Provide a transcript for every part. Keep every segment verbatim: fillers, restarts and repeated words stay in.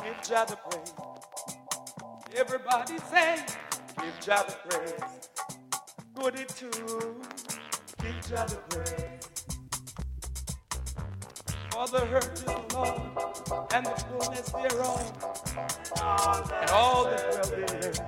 give Jah the praise. Everybody say, give Jah the praise. Goody too, give Jah the praise. For the hurt is the Lord, and the fullness thereof, and all that dwell therein.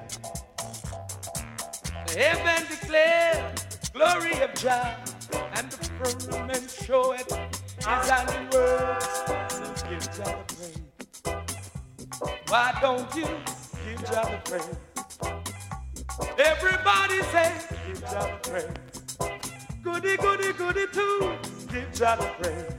The heaven declares the glory of Jah, and the firmament showeth his handiwork. So give Jah the praise. Why don't you give Jah the praise? Everybody say, give Jah the praise. Goody, goody, goody too, give Jah the praise.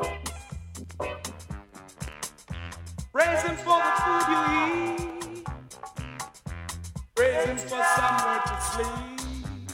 Praise him for the food you eat. Praise him for somewhere to sleep.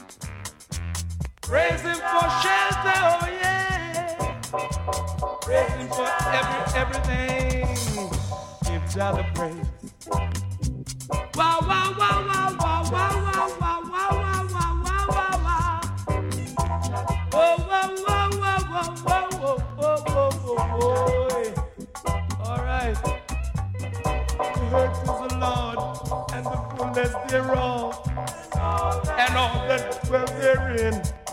Praise him for shelter, oh yeah. Praise him for every, everything. Give Jah the praise. Wow, wow, wow, wow, wow, wow, wow, wow, wow, wow, wow, wow, wow. Oh, wow, wow, wow, wow, wow, wow, wow, wow, wow. All right. The earth is the Lord, and the fullness thereof, and all that dwell therein.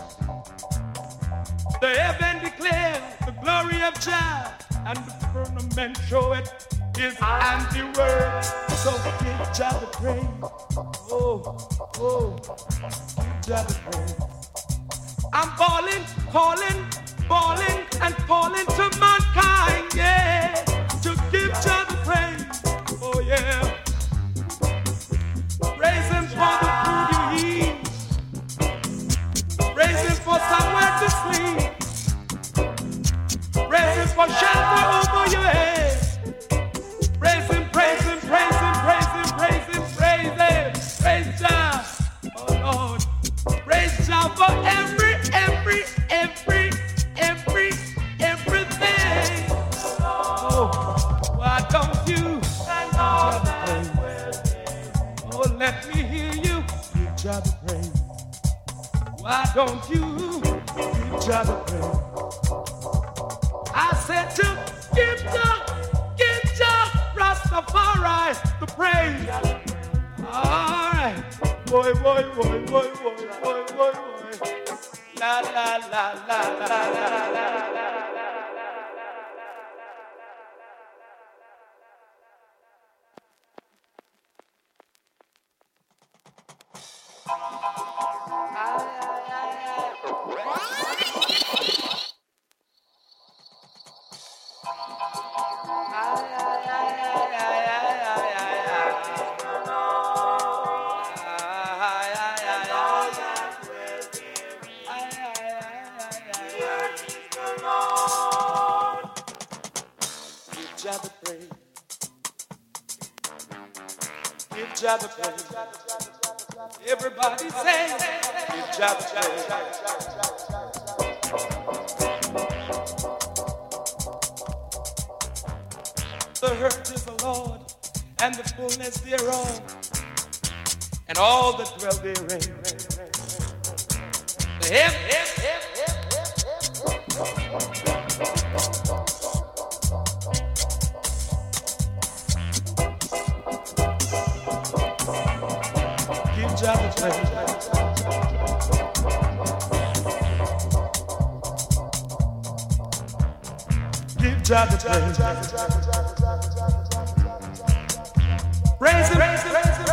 The heaven declares the glory of Jah, and the firmament showeth his handiwork. So give Jah the praise. Oh, oh, give Jah the praise. I'm calling, calling, calling, and calling to mankind, yeah, to give Jah the praise. Oh yeah. Praise him for the food you eat. Praise him for somewhere to sleep. Praise him for shelter over your head. Praise him, praise him, praise him, praise him, praise him, praise him. Praise Jah. Oh Lord. Praise Jah for every, every, every, every, everything. Oh, why don't you? Oh, let me hear you give Jah the praise. Why don't you give Jah the praise? I said to give Jah, give Jah Rastafari the praise. All right, boy, boy, boy, boy, boy, boy, boy, boy. La la la la la la la la la. Give Jah the praise. Everybody say, give Jah the praise. The earth is the Lord, and the fullness thereof, and all that dwell therein. The heaven, heaven, heaven, give Jah the praise. Give Jah the praise. Praise him, praise him, praise him, praise him, praise him.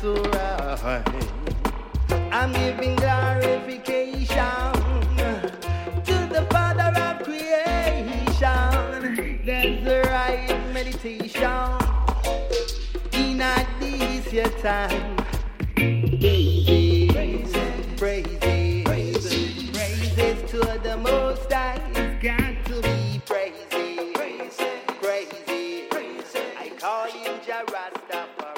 so right. I'm giving glorification to the Father of creation. That's the right meditation in a this your time. Praise it, praise it, praise it, praise it to the Most High. It's got to be praise it, praise it, praise it, praise it. I call him Jah Rastafari.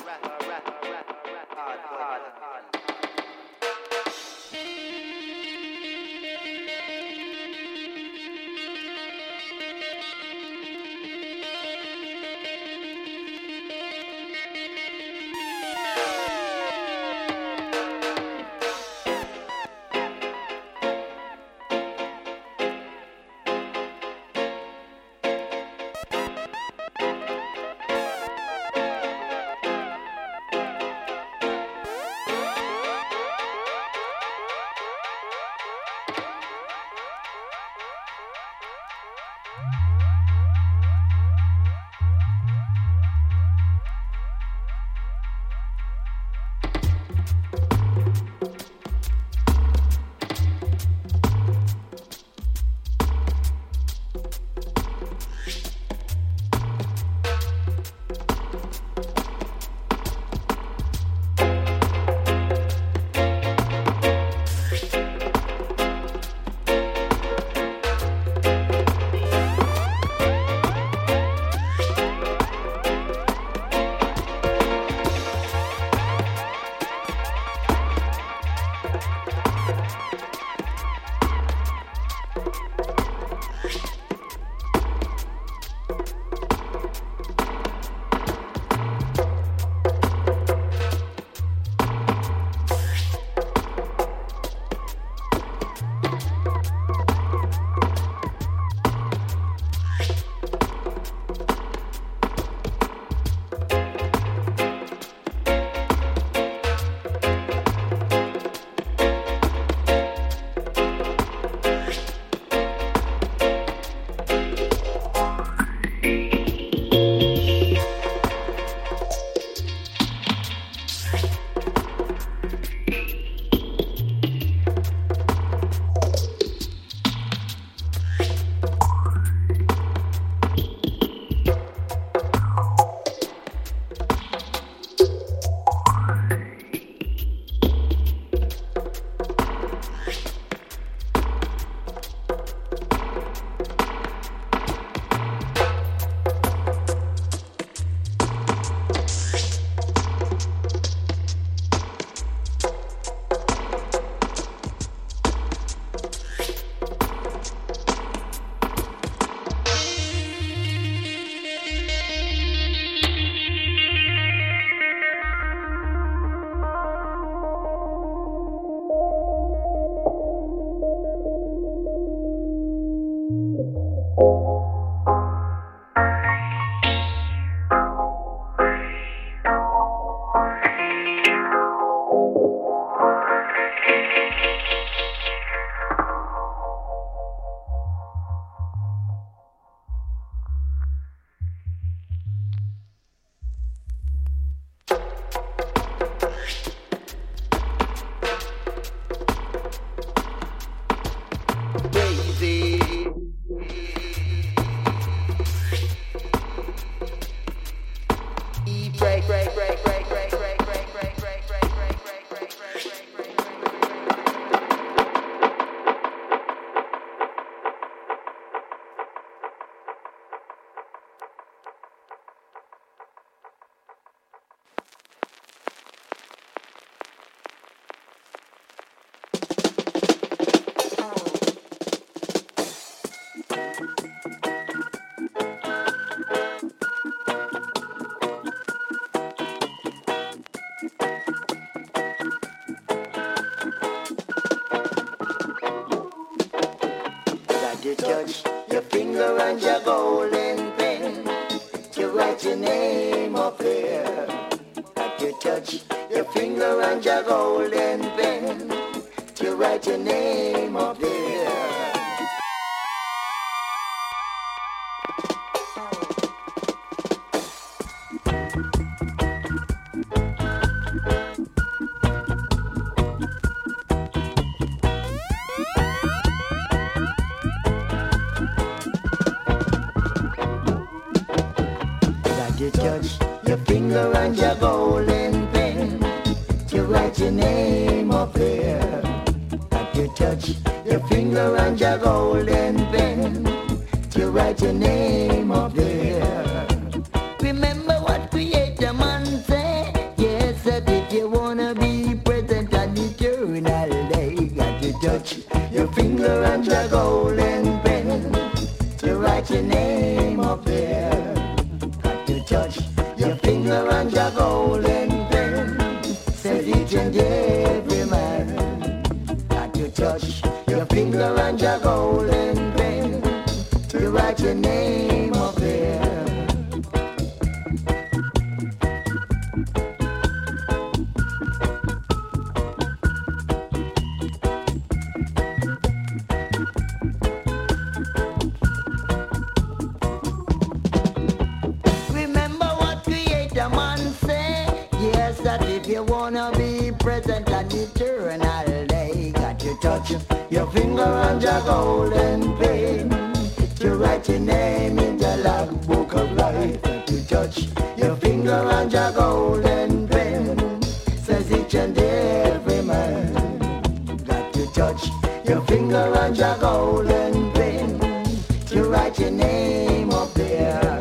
You touch your finger and your golden pen to write your name up there. Like you touch your finger and your golden pen to write your name up there. touch your finger and your golden pen to write your name up there. Got to touch your finger and your golden pen to write your name up there. Remember what Creator Man said? Yes, that if you wanna be present and eternal day, got to touch your finger and your golden pen to write your name up there. Got to touch your finger and your golden pen, says each and every man. Got to touch your finger and your golden pen to write your name up there. Remember what Creator Man say? Yes, that if you wanna be present and eternal day, got to touch your finger and your golden pen to write your name in the logbook of life. Got to touch your finger and your golden pen, says each and every man. Got to touch your finger and your golden pen to write your name up there.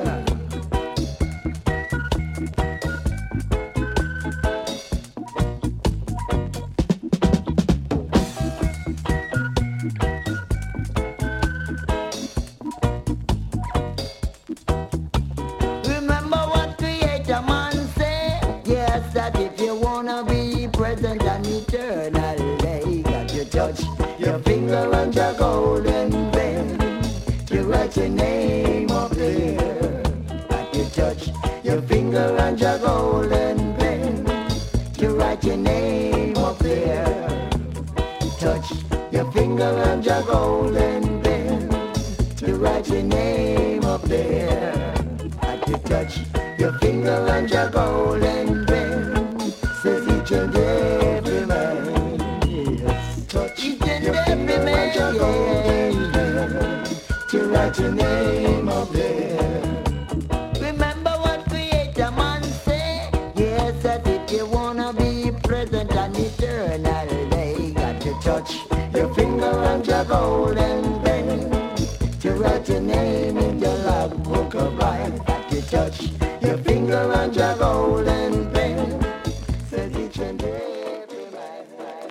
Remember what Creator Man say? Yes, that if you wanna be present and eternal day, got to touch your finger and your golden pen to write your name up there. Got to touch your finger and your golden pen to write your name up there. Touch your finger and your golden pen to write your name up there. Got to touch your finger and your golden pen, says each and every man. Yes, touch each and your every finger man, and your golden pen to write your name up there. Remember what Creator Man say? Yes, that if you wanna be present and eternal day, got to touch your finger and your golden pen to write your name in the logbook of life. Got to touch your finger and your golden pen, says each and every man.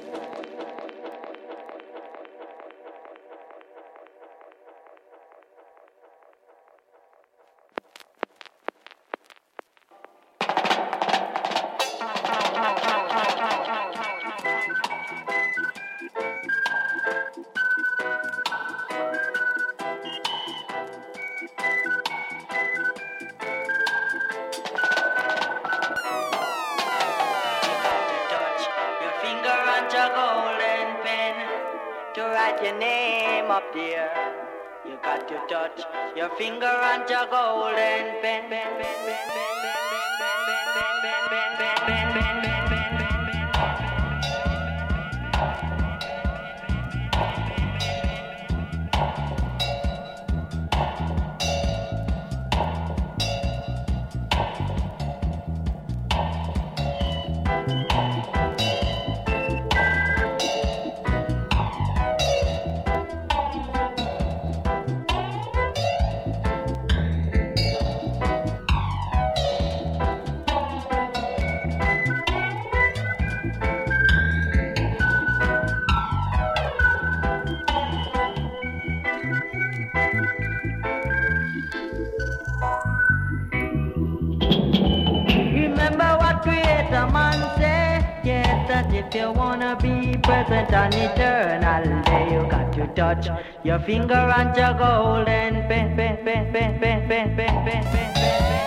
Your name up there. You got to touch your finger and your golden pen. pen, pen, pen, pen, pen, pen, pen, pen, pen, pen, pen, pen, pen, pen. If you wanna be present and eternal day, you got to touch your finger and your golden pen, pen, pen, pen, pen, pen, pen, pen, pen, pen, pen.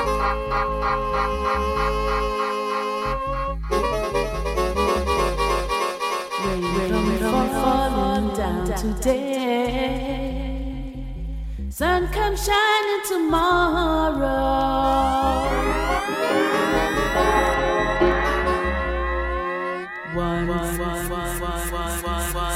Rain from falling down today. Sun come shining tomorrow. One, one, one, one, one, one, one, one, one,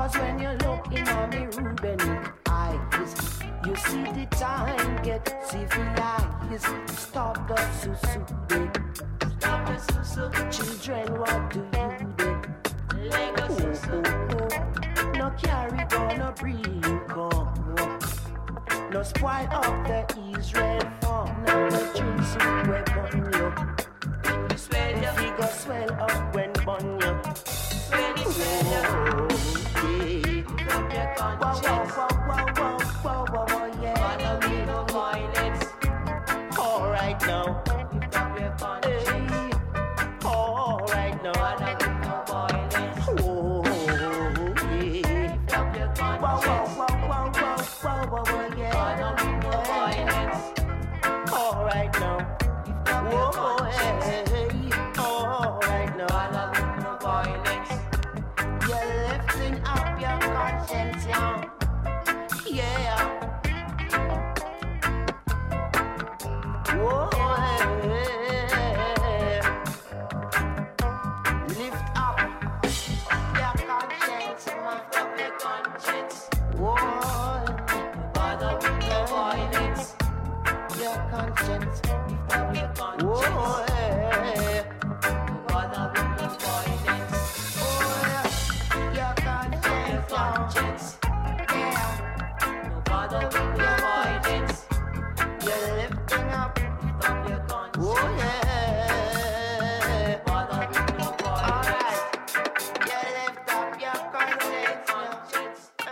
Cause when you look in on me Rubenic eyes, you see the time get civilized. Stop the susu, stop the susu. Children, what do you do? Lego susu. No carry gonna bring come. No spoil up the Israel farm. Now the drink soup we bun you. Swell your figure swell up when bun you. Swell it, swell you. Drop your conscience. Wow, wow, wow, wow, wow, wow, yeah. Wanna be no violence. All right now. Drop your conscience. Hey. All right now. Wanna be no violence. Oh, yeah. Drop your conscience. Wow, wow, wow, wow, wow, wow, wow, wow, yeah. Wanna be no violence. All right now. Whoa, hey, hey. All right now. Wanna be no violence. You're lifting up your conscience, yeah. Yeah. Whoa, hey. Lift up your conscience, man. Lift up your conscience. Whoa. Bother with no violence. Your conscience. Lift up your conscience. Whoa, hey. Bother with no violence. Oh, yeah. Your conscience. Your conscience. Yeah. No bother with no violence. You're lifting up. Lift up your conscience. Oh, yeah. Bother with no violence. All right. You lift up your conscience. conscience. Uh.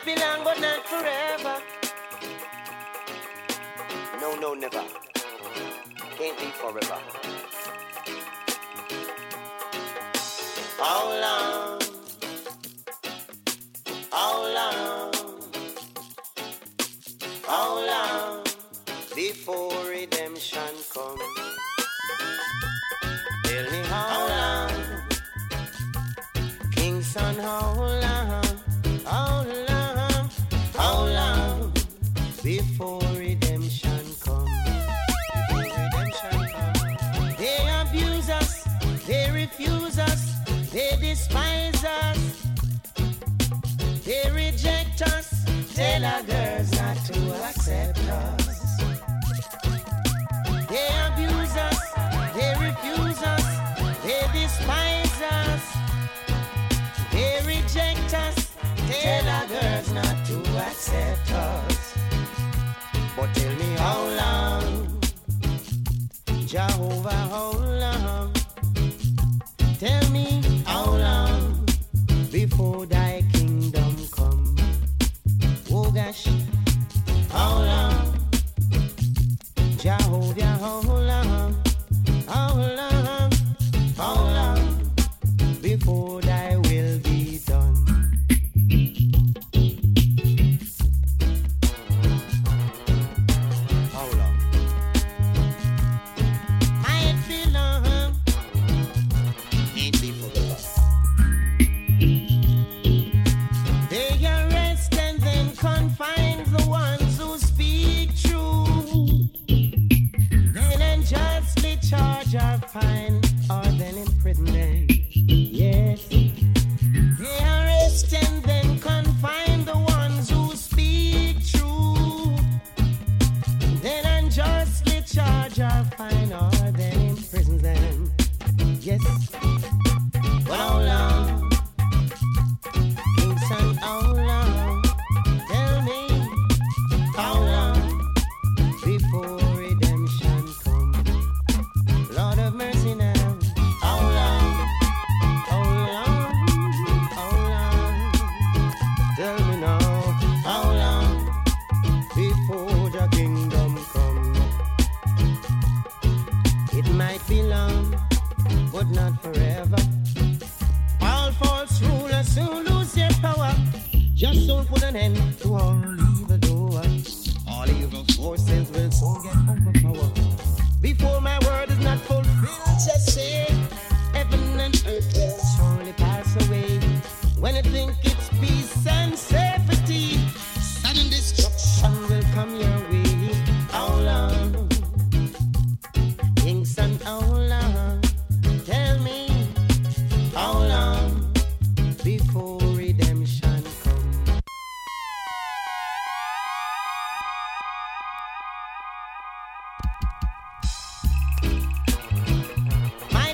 be long, but not forever. No, no, never. Can't be forever. How long? How long? How long before redemption comes? Tell me how long, King's Son, how long? How long? How long before redemption comes? Before redemption comes, they abuse us, they refuse us, they despise us, they reject us. Tell our girls not to accept us. They abuse us, they refuse us, they despise us, they reject us. Tell our girls not to accept us. But tell me how long, Jehovah, how long? Tell me how long before thy kingdom come? Oh gosh, how long, Jehovah, how long? How long, how long before thy will be done? How long? Might be long, ain't be forever. They arrest and then confine the ones who speak true, then unjustly charge or fine, or then imprison them. Yes, they arrest and then confine the ones who speak true, then unjustly charge or fine, or then imprison them. Yes, but how long, King's Son, how long? Tell me, how long before redemption comes? Lord of mercy now, how long, how long, how long? Tell me now, how long before the kingdom come? It might be long, but not forever. All false rulers soon lose their power. Just don't put an end to all evil doers. All evil forces will soon get overpowered. Before my word is not fulfilled, just say, heaven and earth will surely pass away. When you think it's peace and safety, sudden destruction will come your way. How long, King's Son, how long? Tell me, how long before redemption comes? My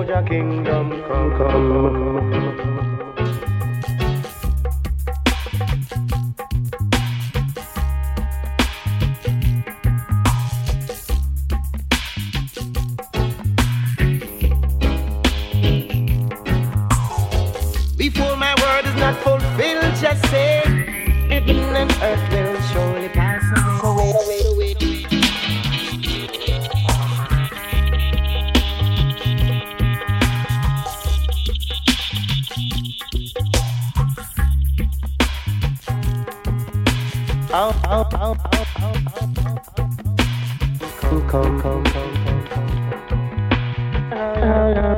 Jah kingdom come, come. Before my word is not fulfilled, just say, heaven and earth will surely pass away. Oh, oh, oh, oh, oh, oh, oh, come, come, come, come, come, come.